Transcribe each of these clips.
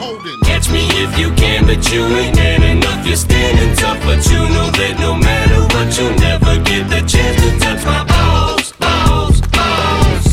holding. Catch me if you can, but you ain't man enough. You're standing tough, but you know that no matter what, you'll never get the chance to touch my balls, balls, balls.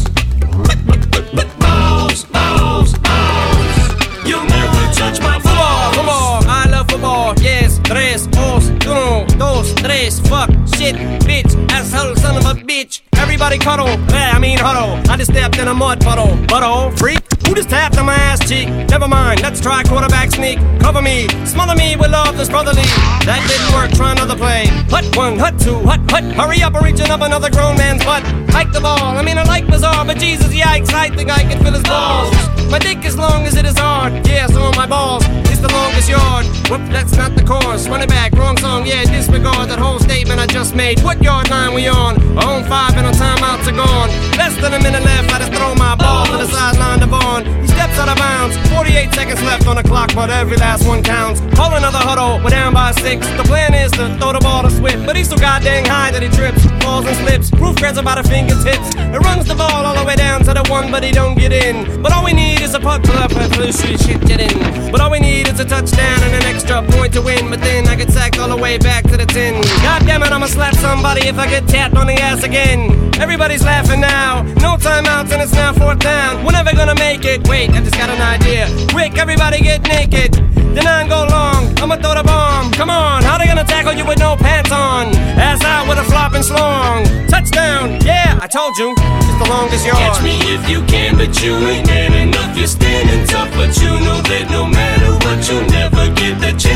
Balls, balls, balls. You'll never touch my balls. Football, I love football. Yes, tres, dos, uno, dos, tres. Fuck, shit, bitch, asshole, son of a bitch. Everybody cuddle, huddle. I just stepped in a mud puddle. Butthole, freak, who just tapped on my ass cheek? Never mind, let's try quarterback sneak. Cover me, smother me with love that's brotherly. That didn't work, try another play. Hut one, hut two, hut. Hurry up, I'm reaching up another grown man's butt. Hike the ball, I like bizarre, but Jesus, yikes, I think I can feel his balls. My dick as long as it is hard. Yeah, so on my balls, it's the longest yard. Whoop, that's not the chorus. Run it back, wrong song, yeah, disregard that whole statement I just made. What yard line we on? On 5 and on timeouts are gone. Less than a minute left, I just throw my ball to the sideline to Vaughn. He steps out of bounds, 48 seconds left on the clock, but every last one counts. Call another huddle, we're down by 6. The plan is to throw the ball to Swift, but he's so goddamn high that he trips, falls and slips. Roof grabs about a fingertips. It runs the ball all the way down to the 1, but he don't get in. But all we need is a puck club and shit get in. But all we need is a touchdown and an extra point to win. But then I get sacked all the way back to the 10. God damn it, I'ma slap somebody if I get tapped on the ass again. Everybody's laughing now. No timeouts and it's now 4th down. We're never gonna make it. Wait, I just got an idea. Quick, everybody get naked. The 9 go long. I'ma throw the bomb. Come on, how they gonna tackle you with no pants on? Ass out with a flopping slong. Touchdown, yeah, I told you, it's the longest yard. Catch me if you can, but you ain't man enough. You're standing tough, but you know that no matter what, you'll never get the chance.